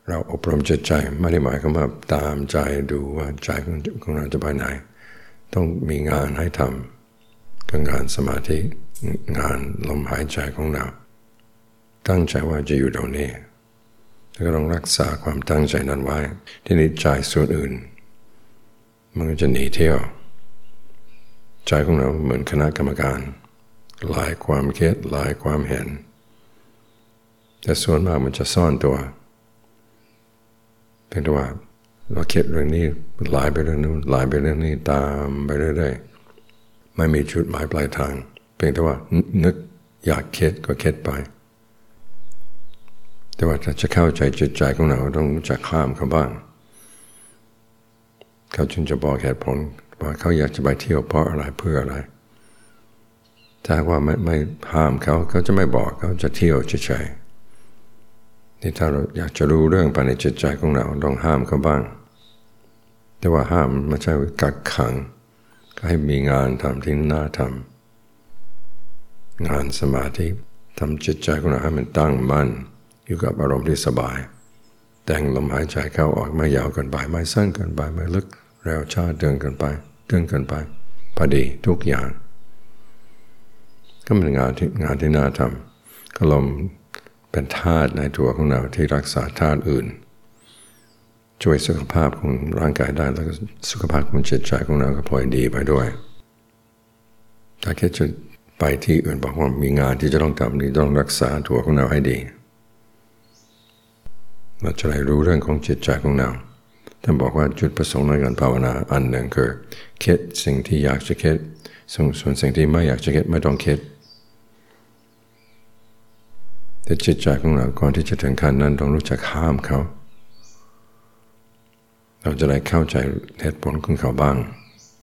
เราอบรมจิตใจไม่ได้หมายความว่าตามใจดูว่าใจของเราจะไปไหนต้องมีงานให้ทำคืองานสมาธิงานลมหายใจของเราตั้งใจว่าจะอยู่ตรงนี้แล้วก็ต้องรักษาความตั้งใจนั้นไว้ที่นี้ใจส่วนอื่นมันก็จะหนีเที่ยวใจของเราเหมือนคณะกรรมการหลายความคิดหลายความเห็นแต่ส่วนมากมันจะซ่อนตัวเพียงแต่ว่าเราคิดเรื่องนี้หลายไปเรื่องนู้นหลายไปเรื่องนี้ตามไปเรื่อยๆไม่มีจุดหมายปลายทางเพียงแต่ว่านึกอยากคิดก็คิดไปแต่ว่าถ้าจะเข้าใจจิตใจของเราต้องจะข้ามเขาบ้างเขาจึงจะบอกเหตุผลว่าเขาอยากจะไปเที่ยวเพราะอะไรเพื่ออะไรถ้าว่าไม่ห้ามเขาจะไม่บอกเขาจะเที่ยวเฉยๆนี่ถ้าเราอยากจะรู้เรื่องภายในจิตใจของเราต้องห้ามเขาบ้างแต่ว่าห้ามไม่ใช่กักขังก็ให้มีงานทำที่น่าทำงานสมาธิทำจิตใจของเราให้มันตั้งมั่นอยู่กับอารมณ์ที่สบายแต่งลมหายใจเข้าออกไม่ยาวเกินไปไม่สั้นเกินไปไม่ลึกเร็วช้าเดินเกินไปพอดีทุกอย่างก็เป็นงานที่น่าทำก็ลมเป็นธาตุในตัวของเราที่รักษาธาตุอื่นช่วยสุขภาพของร่างกายได้แล้วก็สุขภาพของจิตใจของเราก็พลอยดีไปด้วยถ้าแค่จะไปที่อื่นบอกว่ามีงานที่จะต้องทำนี่ต้องรักษาตัวของเราให้ดีเราจะได้รู้เรื่องของจิตใจของเราท่านบอกว่าจุดประสงค์ในการภาวนาอันหนึ่งคือคิดสิ่งที่อยากจะคิดส่วนสิ่งที่ไม่อยากจะคิดไม่ต้องคิดแต่จิตใจของเราก่อนที่จะถึงขั้นนั้นต้องรู้จักห้ามเขาเราจะได้เข้าใจเหตุผลของเขาบ้าง